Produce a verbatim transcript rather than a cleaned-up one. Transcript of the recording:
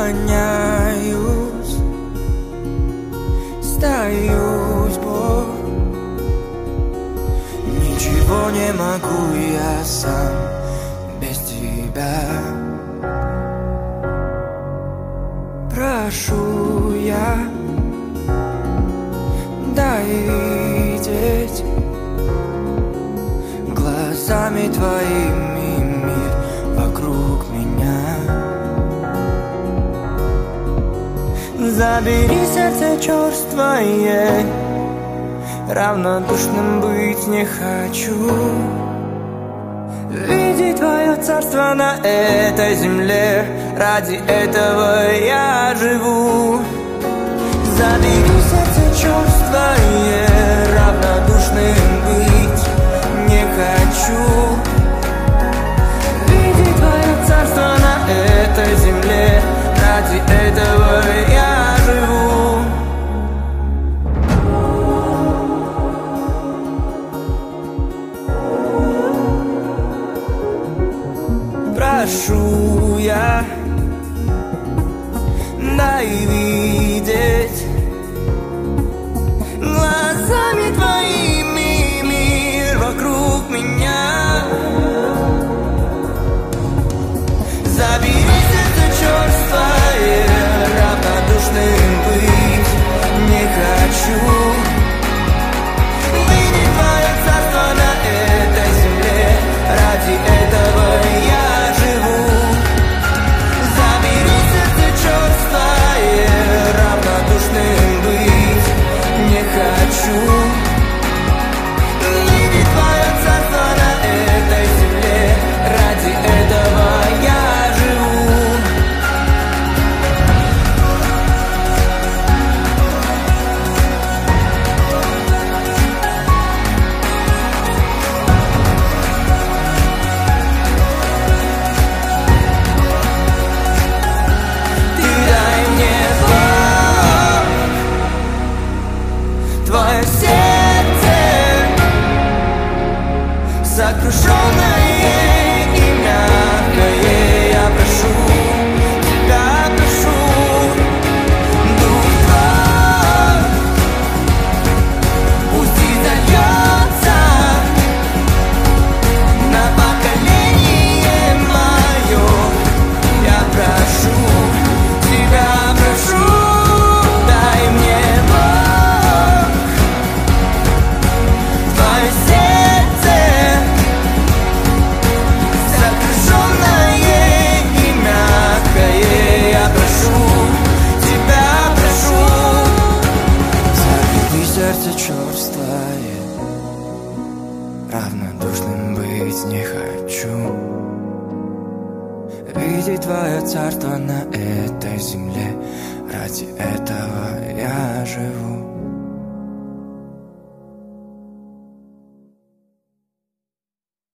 наклоняюсь, сдаюсь, Бог. Ничего не могу я сам без тебя. Прошу я, дай видеть глазами твоими мир вокруг меня. Забери сердце черствое, равнодушным быть не хочу. Видеть твое царство на этой земле, ради этого я живу. Забери сердце черствое, равнодушным быть не хочу. Видеть твое царство на этой земле, ради этого я живу. Прошу я, дай видеть глазами твоими мир вокруг меня. Забери сердце черствое, равнодушным быть не хочу. Видеть твое царство на этой земле, ради этого я живу. Забери сердце черствое, равнодушным быть не хочу. Видеть твое царство на этой земле, ради этого я живу. Ты дай мне Бог, твое сердце сокрушенное и мягкое, я прошу тебя, прошу. Дух твой пусть изольется на поколение мое. Я прошу тебя, прошу, дай мне Бог твое сердце сокрушенное и мягкое. Я прошу тебя, прошу. Забери сердце черствое, равнодушным быть не хочу. Видеть твое царство на этой земле, ради этого я живу.